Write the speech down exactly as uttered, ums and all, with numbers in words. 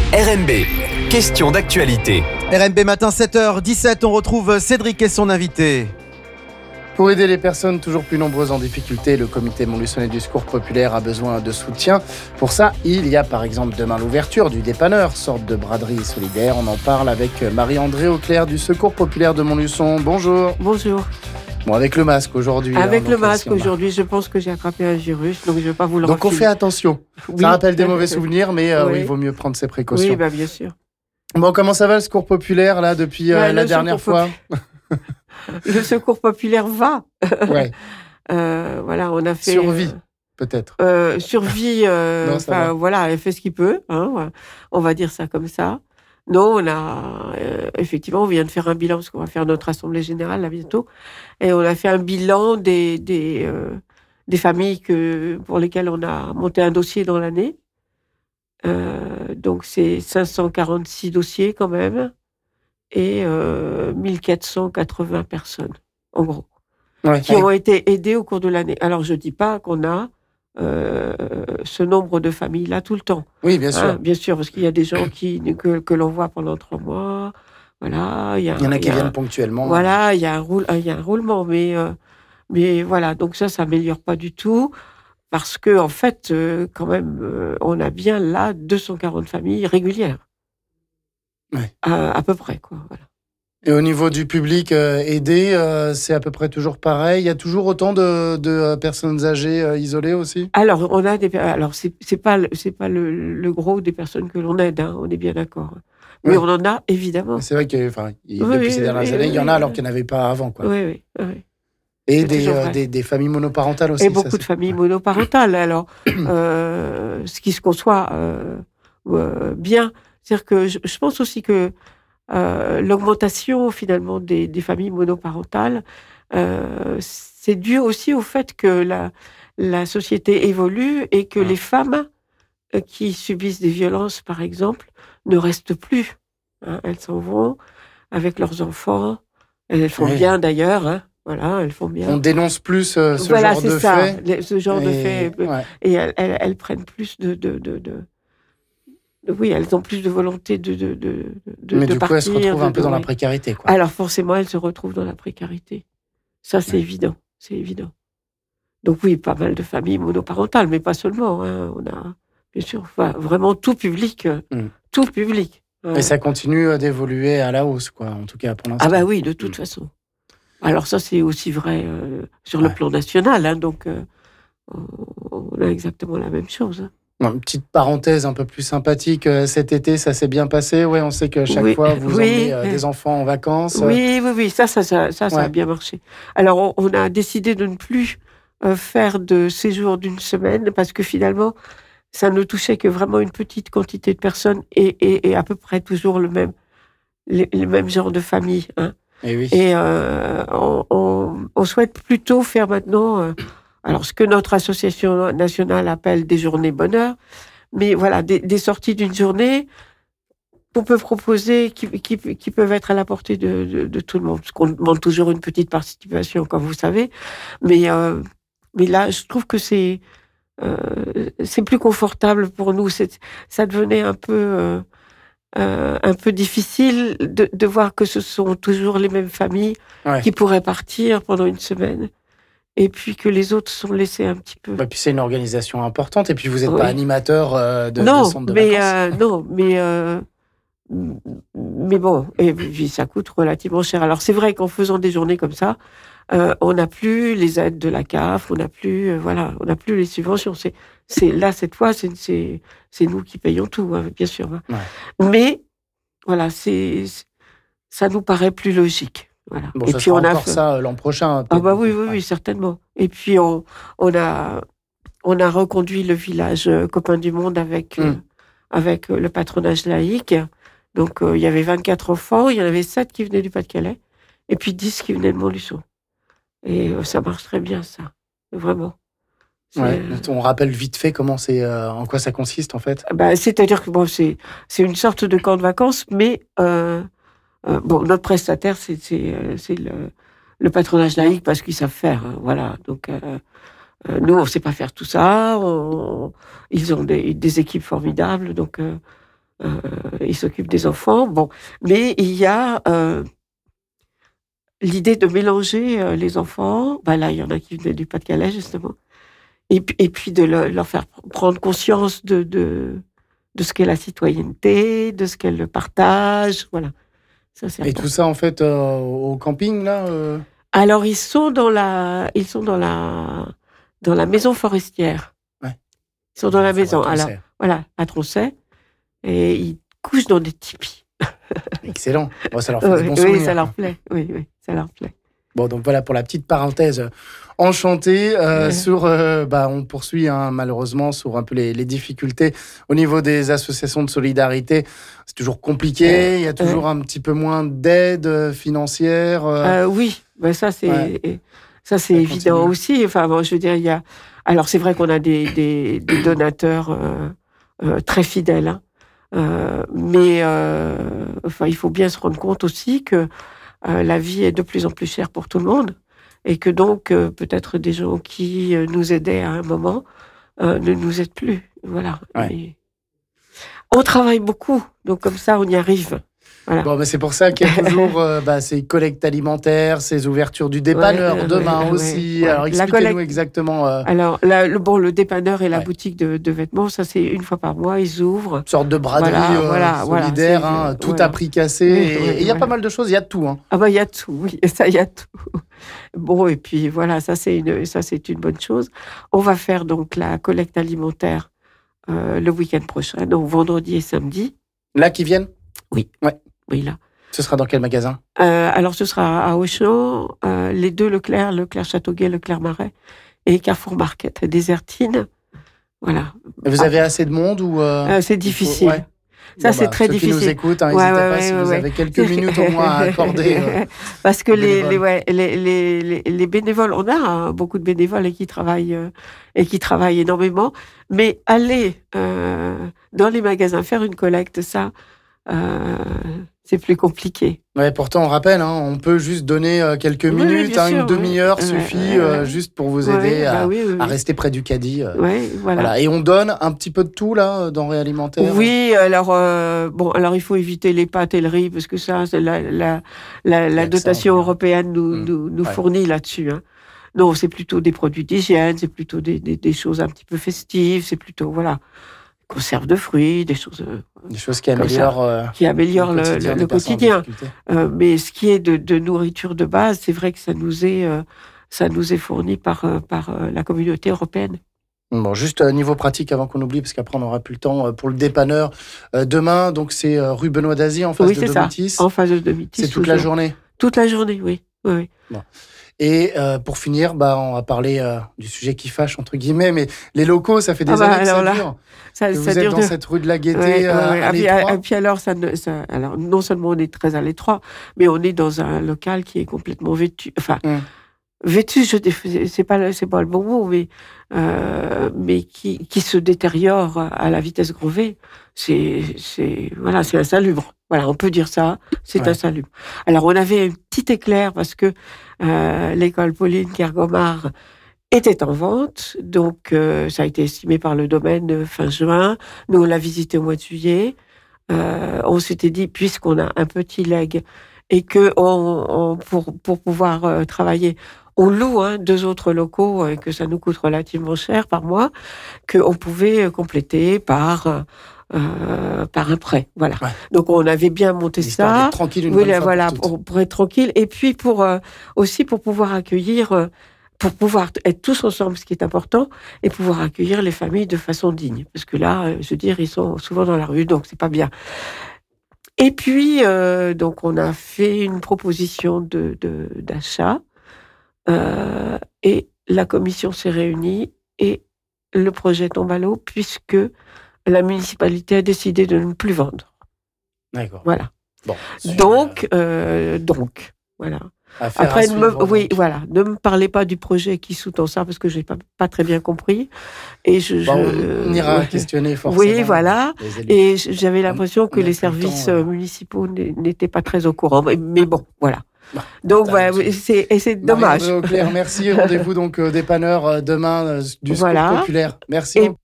R M B, question d'actualité. R M B matin sept heures dix-sept, on retrouve Cédric et son invité. Pour aider les personnes toujours plus nombreuses en difficulté, le comité Montluçonnais du Secours Populaire a besoin de soutien. Pour ça, il y a par exemple demain l'ouverture du dépanneur, sorte de braderie solidaire. On en parle avec Marie-Andrée Auclair du Secours Populaire de Montluçon. Bonjour. Bonjour. Bon, avec le masque aujourd'hui. Avec hein, le masque aujourd'hui, je pense que j'ai attrapé un virus, donc je ne vais pas vous le Donc on refiler. fait attention. Oui. Ça rappelle des mauvais souvenirs, mais euh, Oui. oui, il vaut mieux prendre ses précautions. Oui, bah, bien sûr. Bon, comment ça va le Secours Populaire là depuis euh, Bah, la le dernière Secours fois Popu- Le Secours Populaire va. Ouais. Euh, voilà, on a fait... Survie, peut-être. Euh, survie, euh, Non, ça enfin, va. voilà, elle fait ce qu'il peut, hein, on va dire ça comme ça. Non, on a, euh, effectivement, on vient de faire un bilan, parce qu'on va faire notre assemblée générale, là, bientôt, et on a fait un bilan des, des, euh, des familles que, pour lesquelles on a monté un dossier dans l'année. Euh, donc, c'est cinq cent quarante-six dossiers, quand même, et euh, mille quatre cent quatre-vingts personnes, en gros, Ouais. qui ont été aidées au cours de l'année. Alors, je dis pas qu'on a euh, ce nombre de familles-là tout le temps. Oui, bien sûr. Hein, bien sûr, parce qu'il y a des gens qui, que, que l'on voit pendant trois mois. Voilà, il y, a, Il y en a qui il y a- viennent ponctuellement. Voilà, il y a un, roule, il y a un roulement, mais, euh, mais voilà, donc ça, ça améliore pas du tout, parce que en fait, euh, quand même, euh, on a bien là deux cent quarante familles régulières. Ouais. À, à peu près, quoi. Voilà. Et au niveau du public euh, aidé, euh, c'est à peu près toujours pareil. Il y a toujours autant de, de euh, personnes âgées euh, isolées aussi. Alors, on a des, alors c'est, c'est pas, le- c'est pas le, le gros des personnes que l'on aide, hein, on est bien d'accord. Mais Oui. on en a évidemment. C'est vrai que, enfin, il- Oui, depuis oui, ces dernières oui, années, il y en oui, a oui. alors qu'il n'y en avait pas avant, quoi. Oui, oui, oui. Et c'est des, toujours euh, vrai. des, des familles monoparentales aussi. Et ça, beaucoup c'est- de familles monoparentales. Alors, euh, ce qui se conçoit euh, euh, bien, c'est-à-dire que je, je pense aussi que euh, l'augmentation finalement des, des familles monoparentales, euh, c'est dû aussi au fait que la, la société évolue et que Ah. les femmes euh, qui subissent des violences, par exemple, ne restent plus. Hein. Elles s'en vont avec leurs enfants. Elles font Oui. bien d'ailleurs. Hein. Voilà, elles font bien. On dénonce plus euh, ce Voilà, genre c'est de ça, faits. les- ce genre de Et- faits. ouais. Et elles, elles, elles prennent plus de, de, de, de- de- Oui, elles ont plus de volonté de, de, de, de Mais de du coup, elles se partir, retrouvent un de- peu de- dans la oui. précarité, quoi. Alors forcément, elles se retrouvent dans la précarité. Ça, c'est Ouais. évident. C'est évident. Donc oui, pas mal de familles monoparentales, mais pas seulement. Hein. On a, bien sûr, enfin, vraiment tout public. euh, Mm. Tout public. Et Ouais. ça continue euh, d'évoluer à la hausse, quoi, en tout cas pour l'instant. Ah bah oui, de toute Mm. façon. Alors ça, c'est aussi vrai euh, sur le Ouais. plan national. Hein, donc, euh, on a exactement la même chose. Hein. Bon, une petite parenthèse un peu plus sympathique. euh, Cet été, ça s'est bien passé. Ouais, on sait que chaque Oui. fois, vous Oui. emmenez euh, des enfants en vacances. Oui, oui, oui, ça, ça, ça, ça, ça a Ouais. bien marché. Alors, on, on a décidé de ne plus euh, faire de séjour d'une semaine parce que finalement, ça ne touchait que vraiment une petite quantité de personnes et, et, et à peu près toujours le même, les, les mêmes genres de famille. Hein. Et oui. Et euh, on, on, on souhaite plutôt faire maintenant, euh, alors ce que notre association nationale appelle des journées bonheur, mais voilà, des, des sorties d'une journée qu'on peut proposer, qui, qui, qui peuvent être à la portée de, de, de tout le monde. Parce qu'on demande toujours une petite participation, comme vous savez. Mais, euh, mais là, je trouve que c'est, euh, c'est plus confortable pour nous. C'est, ça devenait un peu, euh, euh, un peu difficile de, de voir que ce sont toujours les mêmes familles Ouais. qui pourraient partir pendant une semaine. Et puis que les autres sont laissés un petit peu. Bah, puis c'est une organisation importante. Et puis vous n'êtes Oui. pas animateur euh, de, non, de centre de mais vacances. euh, non, mais euh, mais bon, et puis ça coûte relativement cher. Alors c'est vrai qu'en faisant des journées comme ça, euh, on n'a plus les aides de la C A F, on n'a plus, euh, voilà, on n'a plus les subventions. C'est, c'est là cette fois, c'est c'est, c'est nous qui payons tout, hein, bien sûr. Hein. Ouais. Mais voilà, c'est, ça nous paraît plus logique. Voilà. Bon, Et ça puis sera on a encore fait- ça euh, l'an prochain. Ah peut-être, bah du oui, coup. oui, Ouais. oui, certainement. Et puis on, on a, on a reconduit le village euh, Copains du Monde avec, euh, Mm. avec euh, le patronage laïque. Donc euh, il y avait vingt-quatre enfants, il y en avait sept qui venaient du Pas-de-Calais, et puis dix qui venaient de Montluçon. Et euh, ça marche très bien, ça, vraiment. C'est, Ouais. euh, On rappelle vite fait comment c'est, euh, en quoi ça consiste en fait. bah, c'est-à-dire que bon, c'est, c'est une sorte de camp de vacances, mais euh, euh, bon, notre prestataire, c'est, c'est, euh, c'est le, le patronage laïque parce qu'ils savent faire. Hein, voilà. Donc, euh, euh, nous, on ne sait pas faire tout ça. On- ils ont des, des équipes formidables. Donc, euh, Euh, il s'occupe des enfants. Bon, mais il y a euh, l'idée de mélanger euh, les enfants. Ben là, il y en a qui venaient du Pas-de-Calais, justement. Et, et puis de le, leur faire prendre conscience de, de, de ce qu'est la citoyenneté, de ce qu'est le partage. Voilà. Ça, c'est Et important. tout ça, en fait, euh, au camping, là euh... Alors, ils sont dans la, ils sont dans la, dans la maison forestière. Ouais. Ils sont dans la Enfin, maison. Troncet. Alors, voilà, à Troncet. Et ils couchent dans des tipis. Excellent. Bon, ça leur fait Oui, des bons oui, souvenirs. ça leur plaît. Oui, oui, ça leur plaît. Bon, donc voilà pour la petite parenthèse. Enchanté. Euh, Ouais. sur, euh, bah, on poursuit hein, malheureusement sur un peu les, les difficultés au niveau des associations de solidarité. C'est toujours compliqué. Il y a toujours Ouais. un petit peu moins d'aide financière. Euh... Euh, oui, ben ça c'est Ouais. ça c'est Ça évident continue. aussi. Enfin, bon, je veux dire, il y a. Alors c'est vrai qu'on a des, des, des donateurs euh, euh, très fidèles, hein. Euh, mais euh, enfin, il faut bien se rendre compte aussi que euh, la vie est de plus en plus chère pour tout le monde et que donc euh, peut-être des gens qui euh, nous aidaient à un moment euh, ne nous aident plus. Voilà. Ouais. Et on travaille beaucoup, donc comme ça on y arrive. Voilà. Bon, mais c'est pour ça qu'il y a toujours euh, bah, ces collectes alimentaires, ces ouvertures du dépanneur Ouais, euh, demain ouais, aussi. ouais. Alors La expliquez-nous collecte- exactement. Euh, Alors, là, le, bon, le dépanneur et la Ouais. boutique de, de vêtements, ça c'est une fois par mois, ils ouvrent. une sorte de braderie Voilà, euh, voilà, voilà, solidaire, c'est, hein, euh, tout voilà. à prix cassé. Oui, et oui, et il y a voilà. pas mal de choses, il y a de tout. Hein. Ah bah il y a tout, oui, ça il y a tout. Bon, et puis voilà, ça c'est une, ça c'est une bonne chose. On va faire donc la collecte alimentaire euh, le week-end prochain, donc vendredi et samedi. Là qui viennent, Oui, là. ce sera dans quel magasin? Euh, alors ce sera à Auchan, euh, les deux Leclerc, Leclerc Châteauguay, Leclerc Marais et Carrefour Market, Désertine. Voilà. Et vous Ah. avez assez de monde ou euh, Euh, c'est il faut- difficile. ouais. Ça, Bon, c'est bah, très ceux qui nous difficile. écoutent, hein, Ouais, n'hésitez ouais, pas ouais, si ouais, vous ouais. avez quelques minutes au moins à accorder. euh, Parce que aux les, les, bénévoles. ouais, les, les, les, les bénévoles, on a hein, beaucoup de bénévoles et qui travaillent, euh, et qui travaillent énormément. Mais aller euh, dans les magasins faire une collecte, ça, euh, c'est plus compliqué. Ouais, pourtant, on rappelle, hein, on peut juste donner euh, quelques Oui, oui, minutes, bien hein, sûr, une demi-heure ouais. suffit Ouais, ouais, euh, ouais. juste pour vous Ouais, aider à, bah oui, oui, à oui. rester près du caddie. euh. Ouais, voilà. Voilà. Et on donne un petit peu de tout, là, denrées alimentaires. Oui, alors euh, bon, alors il faut éviter les pâtes et le riz parce que ça, c'est la la la, la que ça, dotation on européenne nous Mmh. nous, nous Ouais. fournit là-dessus. Hein. Non, c'est plutôt des produits d'hygiène, c'est plutôt des, des des choses un petit peu festives, c'est plutôt voilà, conserve de fruits, des choses euh, Des choses qui Comme ça. améliorent, euh, qui améliorent le, quotidien le- des le personnes en quotidien. difficulté. Euh, mais ce qui est de, de nourriture de base, c'est vrai que ça nous est euh, ça nous est fourni par euh, par euh, la communauté européenne. Bon, juste euh, niveau pratique avant qu'on oublie, parce qu'après on n'aura plus le temps, euh, pour le dépanneur, euh, demain, donc c'est euh, rue Benoît d'Azy en face Oui, de c'est ça. Domitis. En face de Domitis. C'est toute la toujours. journée. Toute la journée, oui. oui, oui. Et euh, pour finir, bah, on va parler euh, du sujet qui fâche, entre guillemets, mais les locaux, ça fait des Ah bah, années que ça alors là, dure. Ça, Que ça vous êtes dure dans de- cette rue de la Gaîté, Ouais, ouais, euh, ouais. à Ah, puis, l'étroit. ah, et puis alors, ça, ne- ça, alors, non seulement on est très à l'étroit, mais on est dans un local qui est complètement vêtu. Enfin, Hum. vêtu, je dé- c'est pas, le- c'est pas le bon mot, mais, euh, mais qui, qui se détériore à la vitesse grand V. C'est, c'est, voilà, c'est insalubre. Voilà, on peut dire ça, c'est Ouais. insalubre. Alors, on avait un petit éclair parce que euh, l'école Pauline Kergomar était en vente, donc euh, ça a été estimé par le domaine euh, fin juin. Nous, on l'a visité au mois de juillet. Euh, on s'était dit, puisqu'on a un petit leg et que on, on- pour, pour pouvoir euh, travailler, on loue hein, deux autres locaux et que ça nous coûte relativement cher par mois, qu'on pouvait euh, compléter par, euh, euh, par un prêt. Voilà. Ouais. Donc on avait bien monté Histoire ça. d'être tranquille une Oui, bonne là, fois voilà, pour toutes. pour, pour être tranquille. Et puis pour euh, aussi pour pouvoir accueillir, euh, pour pouvoir être tous ensemble, ce qui est important, et pouvoir accueillir les familles de façon digne. Parce que là, euh, je veux dire, ils sont souvent dans la rue, donc c'est pas bien. Et puis, euh, donc, on a fait une proposition de, de, d'achat, euh, et la commission s'est réunie, et le projet tombe à l'eau, puisque la municipalité a décidé de ne plus vendre. D'accord. Voilà. Bon. Donc, euh, donc, voilà. Affaire à Après, ne me, suivre, oui, donc. voilà, ne me parlez pas du projet qui sous-tend ça parce que j'ai pas pas très bien compris. Et je, Bon, je on ira ouais. questionner forcément. Oui, voilà. les élus. Et j'avais l'impression on que a les plus le temps, services euh. euh, municipaux n- n'étaient pas très au courant. Mais, mais bon, voilà. Bah, Donc t'as voilà, raison. oui, c'est et c'est Marianne dommage. Auclair, merci. Rendez-vous donc au dépanneur euh, demain euh, du Secours Voilà. Populaire. Merci. Et